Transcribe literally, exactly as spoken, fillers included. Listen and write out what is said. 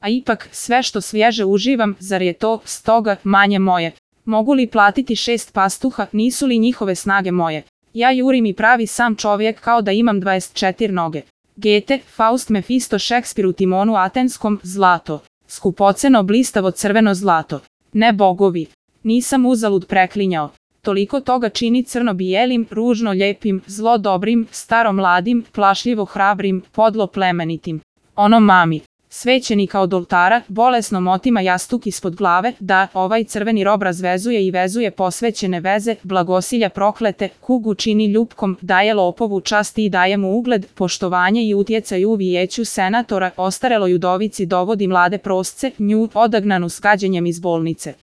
a ipak sve što svježe uživam, zar je to, stoga, manje moje? Mogu li platiti šest pastuha, nisu li njihove snage moje? Ja jurim i pravi sam čovjek kao da imam dvadeset četiri noge. Gete, Faust, Mefisto, Šekspir u Timonu Atenskom, zlato. Skupoceno blistavo crveno zlato. Ne bogovi. Nisam uzalud preklinjao. Toliko toga čini crno bijelim, ružno lijepim, zlo dobrim, staro mladim, plašljivo hrabrim, podlo plemenitim. Ono mami. Svećenika od oltara, bolesno motima jastuk ispod glave, da, ovaj crveni rob razvezuje i vezuje posvećene veze, blagosilja proklete, kugu čini ljupkom, daje lopovu časti i daje mu ugled, poštovanje i utjecaj u vijeću senatora, ostareloj udovici dovodi mlade prosce, nju, odagnanu s gađenjem iz bolnice.